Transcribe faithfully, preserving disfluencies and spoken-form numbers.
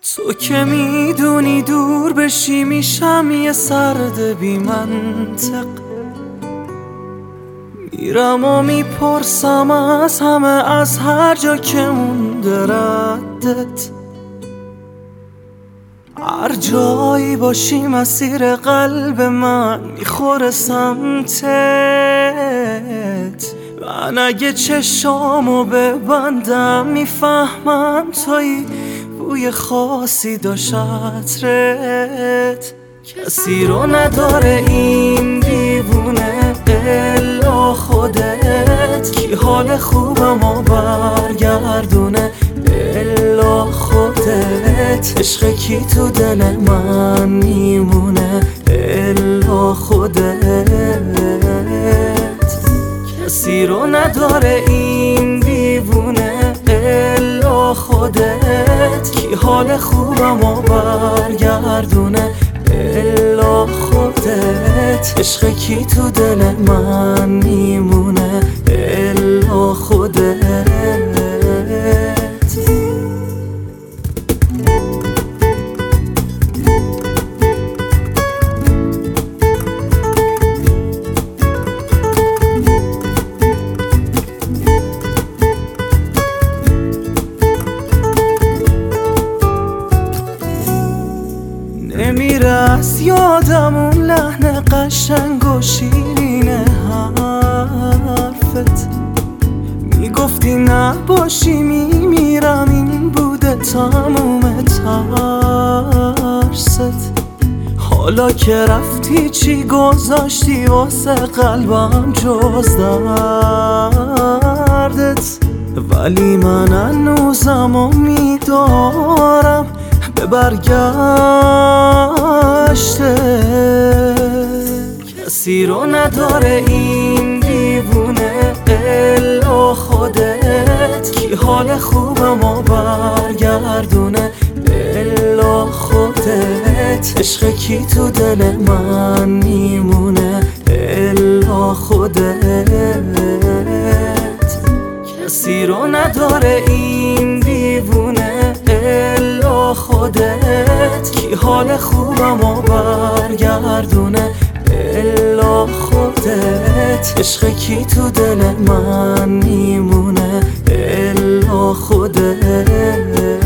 تو که میدونی دور بشی میشم یه سرد بی منطق، میرم و میپرسم از همه، از هر جا که مونده ردت. هر جایی باشی مسیر قلب من میخوره سمتت. من اگه چشامو ببندم میفهمم تویی، بوی خاصی داشت عطرت. کسی رو نداره این دیوونه الا خودت، کی حال خوبمو برگردونه الا خودت. عشق کی تو دل من میمونه الا خودت. کسی رو نداره این دیوونه الا خودت، کی حال خوبمو برگردونه الا خودت. عشق کی تو دل من میمونه الا خودت. نمیره از یادم اون لحن قشنگ و شیرین حرفت. میگفتی نباشی میمیرم، این بوده تموم ترست. حالا که رفتی چی گذاشتی واسه قلبم جز دردت؟ ولی من هنوزم امیدوارم به برگشته. کسی رو نداره این دیوونه الا خودت، کی حال خوبمو برگردونه الا خودت. عشق کی تو دل من میمونه الا خودت. کسی رو نداره این دیوونه الا خودت، کی حال خوبمو برگردونه الا خودت. عشق کی تو دل من میمونه الا خودت.